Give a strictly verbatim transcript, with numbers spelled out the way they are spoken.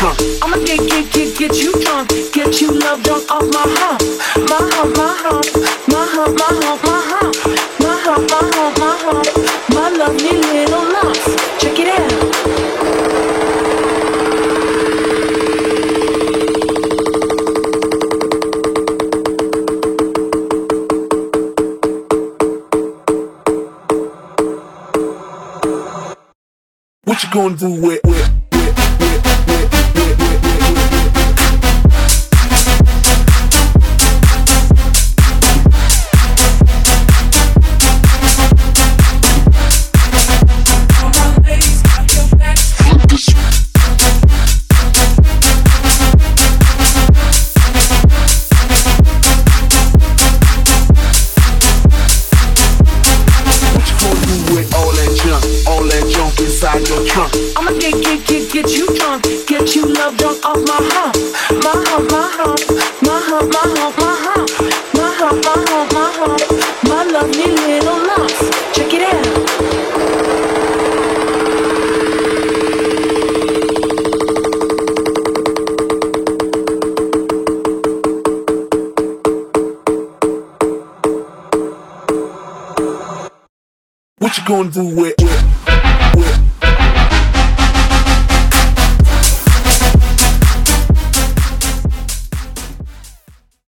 trunk. I'ma get, get, get, get you drunk. Get you love drunk off my hump. My hump, my hump. My hump, my hump, my hump. My hump, my hump, my hump. My lovely little lumps. Check it out. What you gonna do with, with, with, with, with, with, with, inside your trunk? I'ma get, get, get, get you drunk. Get you love drunk off my hump. My hump, my hump. My hump, my hump, my hump. My hump, my hump, my hump. My lovely little lumps. Check it out. What you gonna do with, with